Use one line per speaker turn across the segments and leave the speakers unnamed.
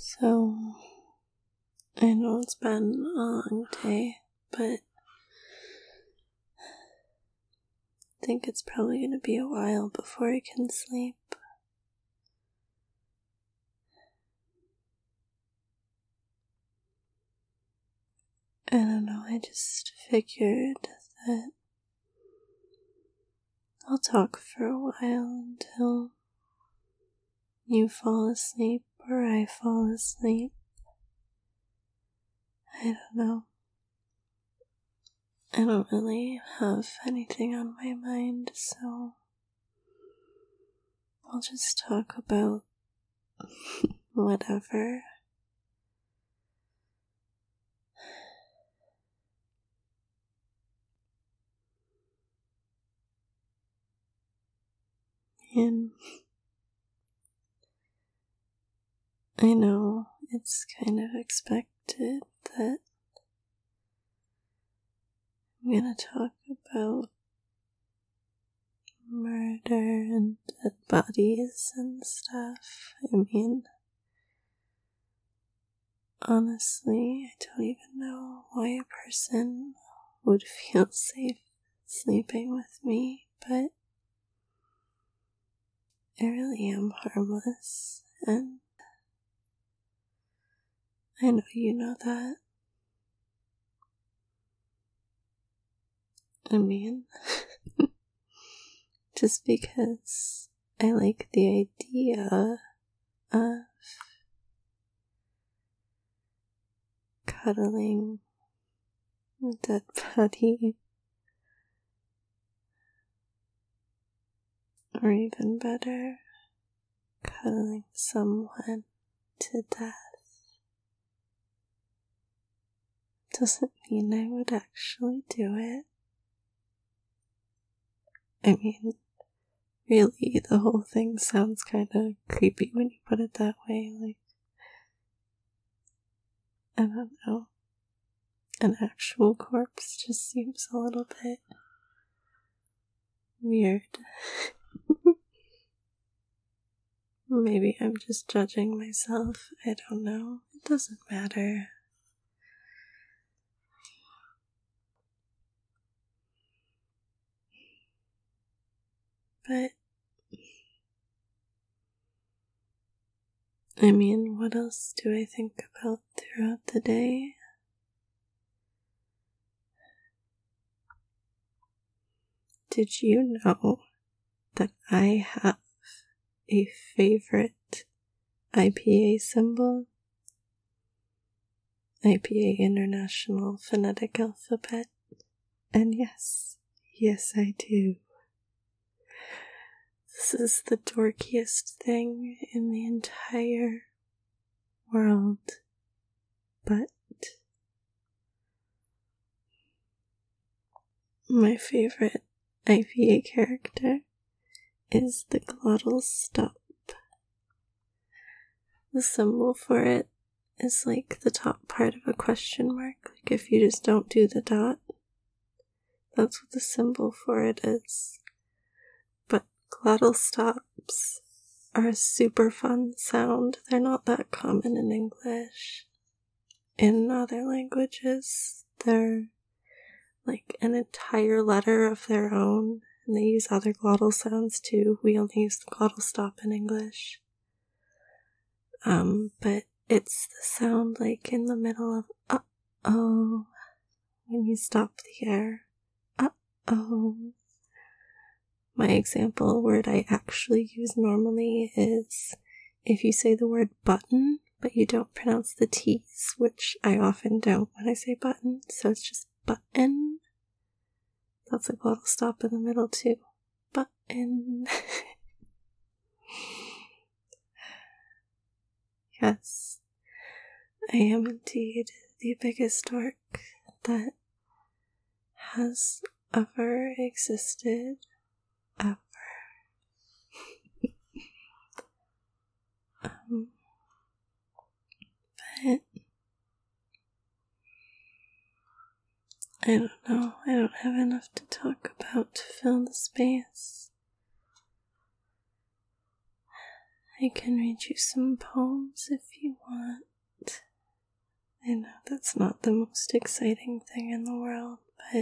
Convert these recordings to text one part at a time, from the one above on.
So, I know it's been a long day, but I think it's probably going to be a while before I can sleep. I don't know, I just figured that I'll talk for a while until you fall asleep or I fall asleep. I don't know. I don't really have anything on my mind, so I'll just talk about whatever. And I know it's kind of expected that I'm gonna talk about murder and dead bodies and stuff. I mean, honestly, I don't even know why a person would feel safe sleeping with me, but I really am harmless, and I know you know that. I mean, just because I like the idea of cuddling a dead body, or even better, cuddling someone to death, doesn't mean I would actually do it. I mean, really, the whole thing sounds kind of creepy when you put it that way. Like, I don't know. An actual corpse just seems a little bit weird. Maybe I'm just judging myself. I don't know. It doesn't matter. But, I mean, what else do I think about throughout the day? Did you know that I have a favorite IPA symbol? IPA International Phonetic Alphabet. And yes, I do. This is the dorkiest thing in the entire world, but my favorite IPA character is the glottal stop. The symbol for it is like the top part of a question mark, like if you just don't do the dot. That's what the symbol for it is. But glottal stops are a super fun sound. They're not that common in English. In other languages, they're like an entire letter of their own, and they use other glottal sounds too. We only use the glottal stop in English. But it's the sound like in the middle of uh-oh, when you stop the air. Uh-oh. My example word I actually use normally is if you say the word button, but you don't pronounce the T's, which I often don't when I say button, so it's just button. That's a glottal stop in the middle too. Button. Yes, I am indeed the biggest dork that has ever existed. Ever. But I don't know, I don't have enough to talk about to fill the space. I can read you some poems if you want. I know that's not the most exciting thing in the world, but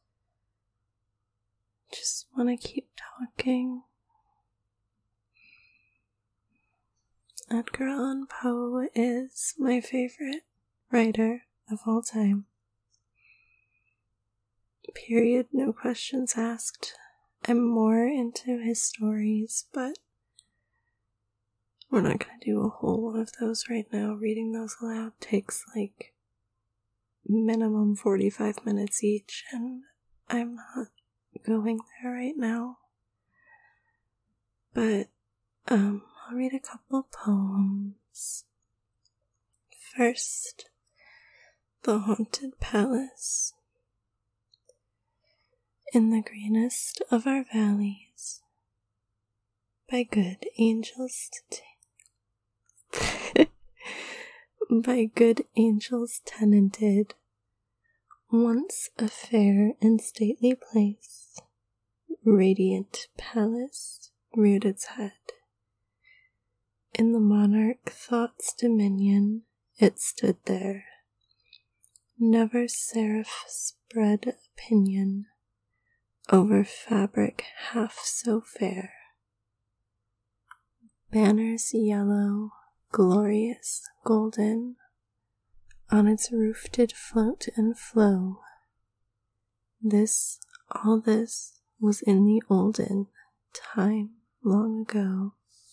just want to keep talking. Edgar Allan Poe is my favorite writer of all time. Period, no questions asked. I'm more into his stories, but we're not going to do a whole one of those right now. Reading those aloud takes like minimum 45 minutes each, and I'm not going there right now. But I'll read a couple poems. First, The Haunted Palace. In the greenest of our valleys, by good angels by good angels tenanted, once a fair and stately place, radiant palace reared its head. In the monarch thought's dominion it stood there, never seraph spread opinion over fabric half so fair. Banners yellow, glorious, golden, on its roof did float and flow. This, all this, was in the olden time long ago.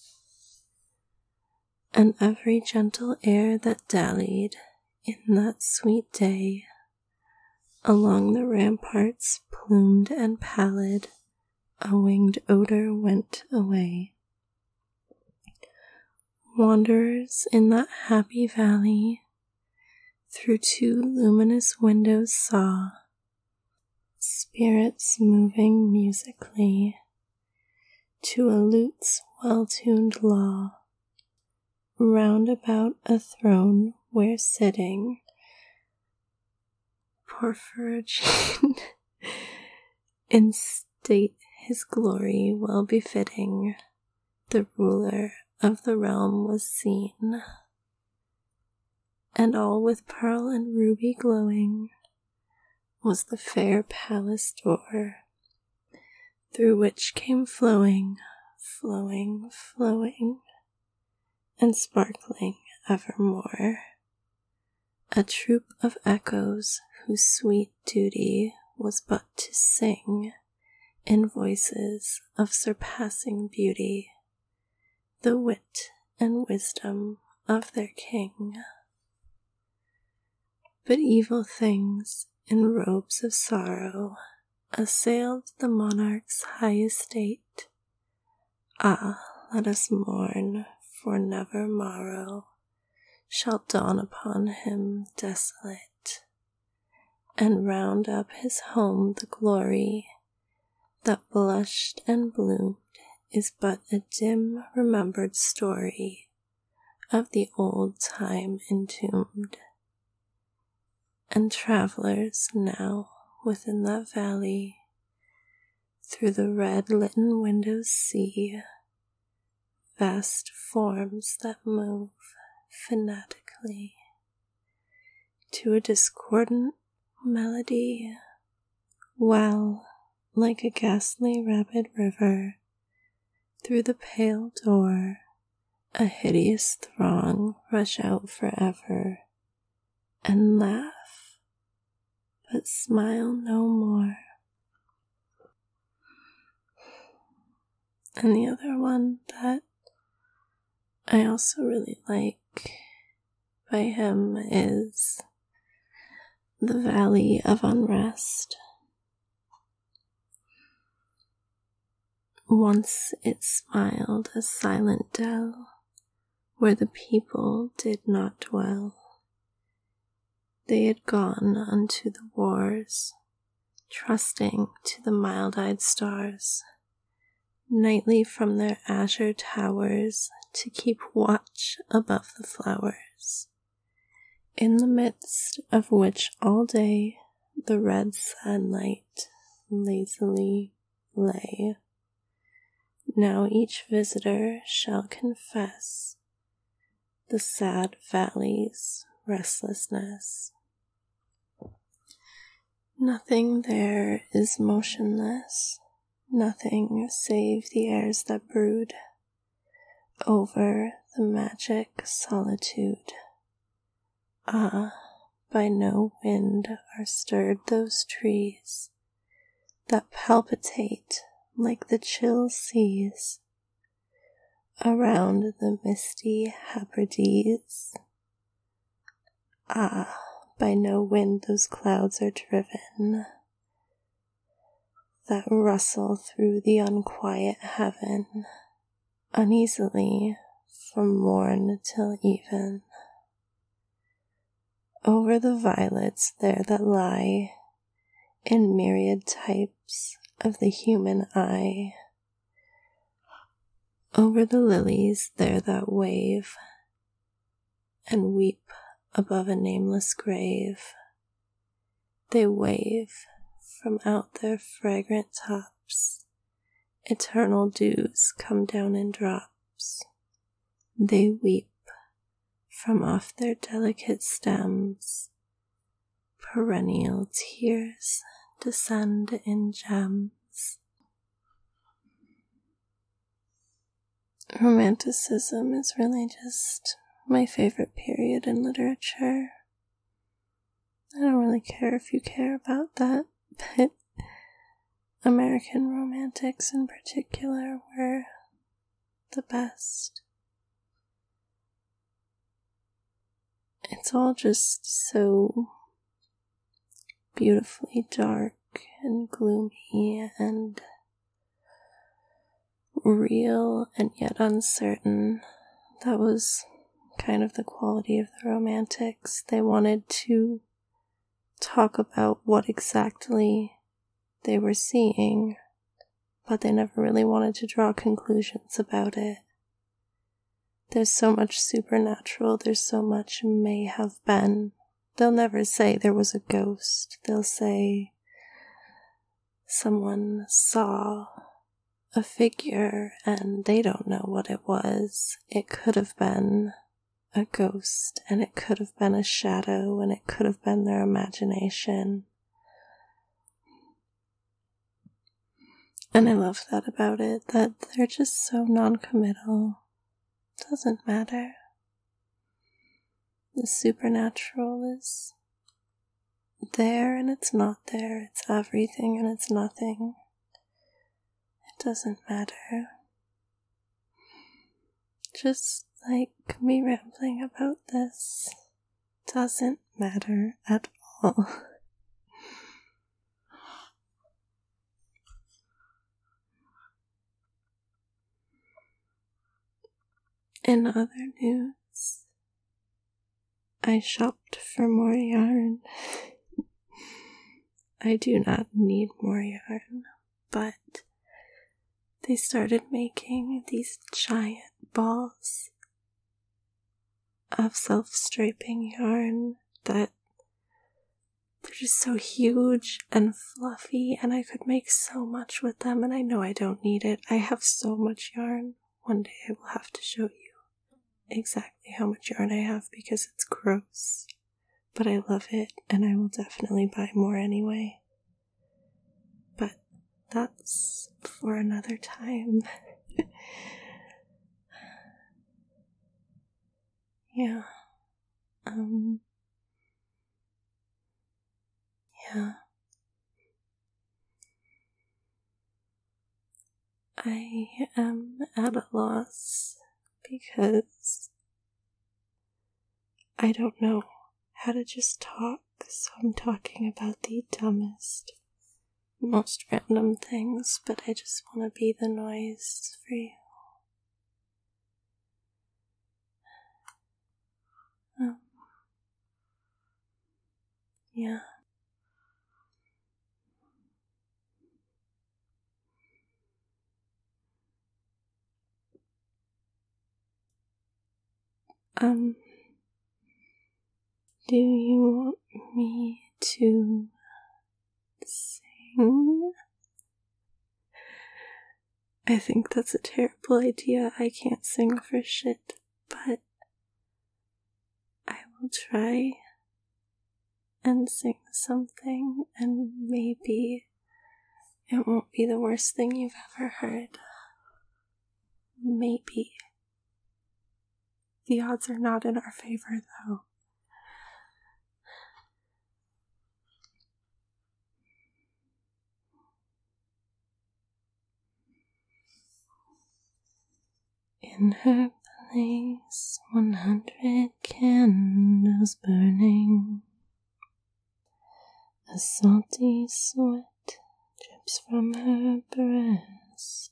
And every gentle air that dallied in that sweet day along the ramparts, plumed and pallid, a winged odor went away. Wanderers in that happy valley through two luminous windows saw spirits moving musically to a lute's well-tuned law, round about a throne where sitting Porphyrogene in state his glory well befitting, the ruler of the realm was seen, and all with pearl and ruby glowing was the fair palace door, through which came flowing, flowing, flowing, and sparkling evermore, a troop of echoes whose sweet duty was but to sing in voices of surpassing beauty the wit and wisdom of their king. But evil things in robes of sorrow assailed the monarch's high estate. Ah, let us mourn, for never morrow shall dawn upon him desolate, and round up his home the glory that blushed and bloomed is but a dim remembered story of the old time entombed. And travelers now within that valley through the red litten windows see vast forms that move fanatically to a discordant melody, while, like a ghastly rapid river, through the pale door a hideous throng rush out forever, and laugh, but smile no more. And the other one that I also really like by him is The Valley of Unrest. Once it smiled a silent dell, where the people did not dwell. They had gone unto the wars, trusting to the mild-eyed stars, nightly from their azure towers to keep watch above the flowers, in the midst of which all day the red sunlight lazily lay, Now each visitor shall confess the sad valley's restlessness. Nothing there is motionless, nothing save the airs that brood over the magic solitude. Ah, by no wind are stirred those trees that palpitate like the chill seas around the misty Hebrides. Ah, by no wind those clouds are driven that rustle through the unquiet heaven, uneasily from morn till even. Over the violets there that lie in myriad types of the human eye, over the lilies there that wave and weep above a nameless grave, they wave from out their fragrant tops, eternal dews come down in drops, they weep from off their delicate stems, perennial tears descend in gems. Romanticism is really just my favorite period in literature. I don't really care if you care about that, but American romantics in particular were the best. It's all just so beautifully dark and gloomy and real and yet uncertain. That was kind of the quality of the Romantics. They wanted to talk about what exactly they were seeing, but they never really wanted to draw conclusions about it. There's so much supernatural, there's so much may have been. They'll never say there was a ghost. They'll say someone saw a figure and they don't know what it was. It could have been a ghost, and it could have been a shadow, and it could have been their imagination. And I love that about it, that they're just so non-committal. Doesn't matter. The supernatural is there and it's not there. It's everything and it's nothing. It doesn't matter. Just like me rambling about this doesn't matter at all. In other news, I shopped for more yarn. I do not need more yarn, but they started making these giant balls of self-striping yarn that they're just so huge and fluffy, and I could make so much with them, and I know I don't need it. I have so much yarn. One day I will have to show you exactly how much yarn I have because it's gross, but I love it and I will definitely buy more anyway. But that's for another time. Yeah. Yeah. I am at a loss because I don't know how to just talk, so I'm talking about the dumbest, most random things, but I just want to be the noise for you. Yeah. Do you want me to sing? I think that's a terrible idea. I can't sing for shit, but I will try and sing something, and maybe it won't be the worst thing you've ever heard. Maybe. The odds are not in our favor, though. In her place, 100 candles burning. A salty sweat drips from her breast.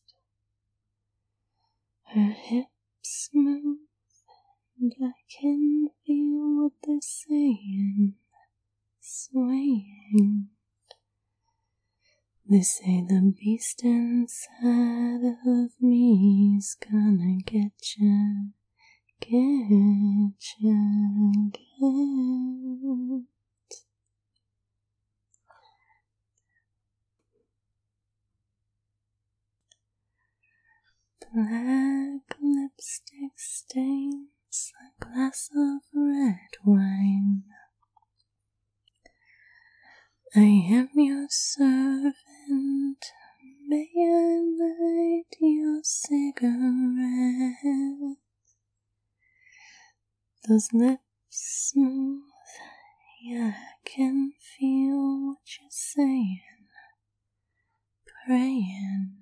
Her hips move, and I can feel what they're saying, swaying. They say the beast inside of me is gonna get ya, get ya, get. Black lipstick stains a glass of red wine. I am your servant, may I light your cigarette? Those lips smooth, yeah, I can feel what you're saying, praying.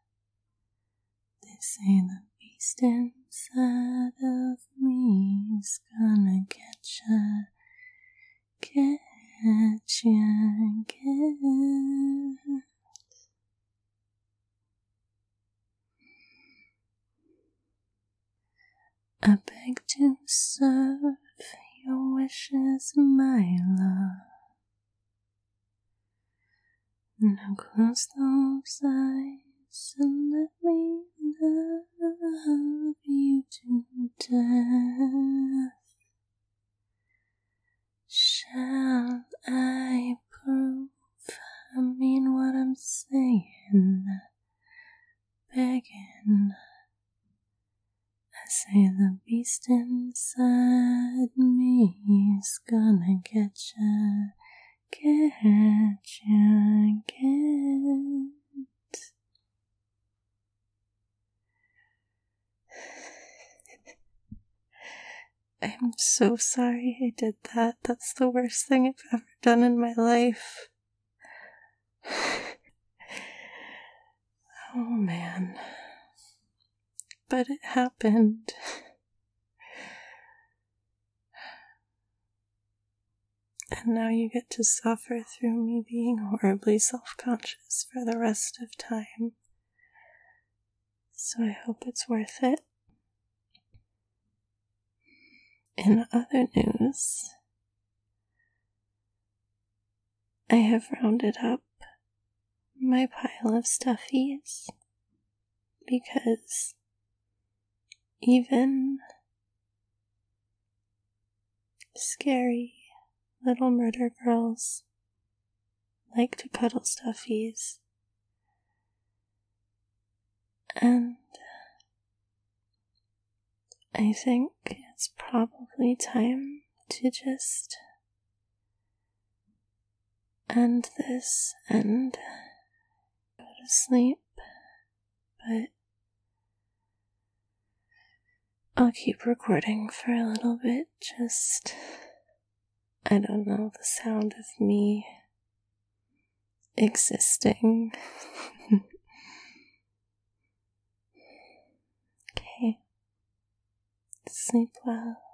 They say the beast inside of me is gonna get ya, get ya, get. I beg to serve your wishes, my love. Now close those eyes and let me love you to death. Shall I prove I mean what I'm saying? Begging. I say the beast inside me is gonna get ya, get ya, get. I'm so sorry I did that. That's the worst thing I've ever done in my life. Oh man. But it happened. And now you get to suffer through me being horribly self-conscious for the rest of time. So I hope it's worth it. In other news, I have rounded up my pile of stuffies because even scary little murder girls like to cuddle stuffies, and I think it's probably time to just end this and go to sleep, but I'll keep recording for a little bit, just, I don't know, the sound of me existing. Okay. Sleep well.